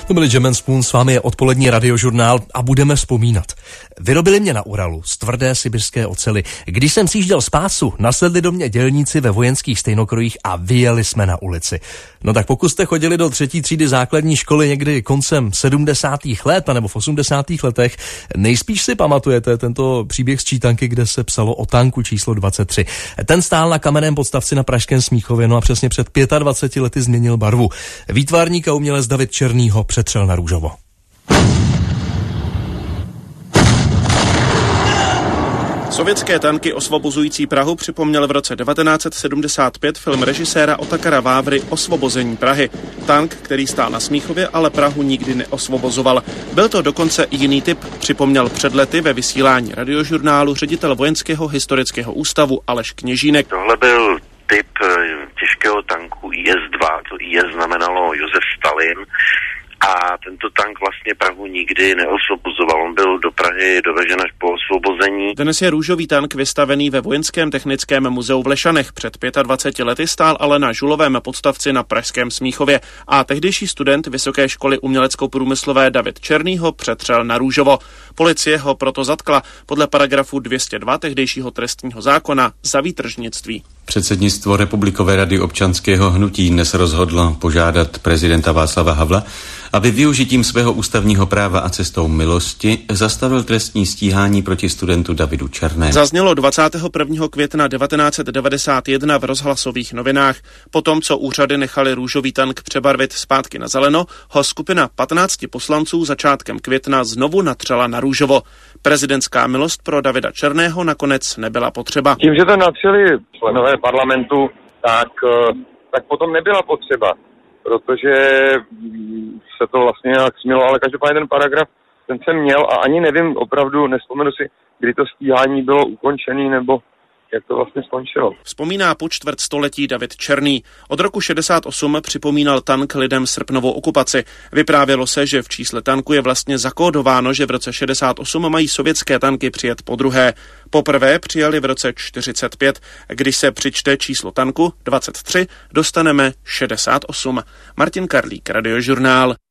To byli Jam & Spoon, s vámi je odpolední radiožurnál a budeme vzpomínat. Vyrobili mě na Uralu z tvrdé sibirské oceli. Když jsem sjížděl z pásu, nasedli do mě dělníci ve vojenských stejnokrojích a vyjeli jsme na ulici. No tak pokud jste chodili do 3. třídy základní školy někdy koncem 70. let nebo v 80. letech, nejspíš si pamatujete tento příběh z čítanky, kde se psalo o tanku číslo 23. Ten stál na kamenném podstavci na pražském Smíchově, no a přesně před 25 lety změnil barvu. Výtvarník a umělec David Černý ho přetřel na růžovo. Sovětské tanky osvobozující Prahu připomněl v roce 1975 film režiséra Otakara Vávry Osvobození Prahy. Tank, který stál na Smíchově, ale Prahu nikdy neosvobozoval. Byl to dokonce jiný typ, připomněl před lety ve vysílání radiožurnálu ředitel Vojenského historického ústavu Aleš Kněžínek. Tohle byl typ těžkého tanku IS-2, to IS znamenalo Josef Stalin. A tento tank vlastně Prahu nikdy neosvobozoval. On byl do Prahy doveden až po osvobození. Dnes je růžový tank vystavený ve Vojenském technickém muzeu v Lešanech. Před 25 lety stál ale na žulovém podstavci na pražském Smíchově a tehdejší student Vysoké školy umělecko-průmyslové David Černý ho přetřel na růžovo. Policie ho proto zatkla podle paragrafu 202 tehdejšího trestního zákona za výtržnictví. Předsednictvo Republikové rady občanského hnutí dnes rozhodlo požádat prezidenta Václava Havla, aby využitím svého ústavního práva a cestou milosti zastavil trestní stíhání proti studentu Davidu Černému. Zaznělo 21. května 1991 v Rozhlasových novinách. Potom, co úřady nechali růžový tank přebarvit zpátky na zeleno, ho skupina 15 poslanců začátkem května znovu natřela na růžovo. Prezidentská milost pro Davida Černého nakonec nebyla potřeba. Tím, že to natřeli členové parlamentu, tak potom nebyla potřeba, protože se to vlastně nějak smělo, ale každopádně ten paragraf, ten jsem měl a ani nevím, opravdu nespomenu si, kdy to stíhání bylo ukončené nebo jak to vlastně skončilo. Vzpomíná po čtvrtstoletí David Černý. Od roku 68 připomínal tank lidem srpnovou okupaci. Vyprávělo se, že v čísle tanku je vlastně zakódováno, že v roce 68 mají sovětské tanky přijet podruhé. Poprvé přijali v roce 45. Když se přičte číslo tanku 23, dostaneme 68. Martin Karlík, Radiožurnál.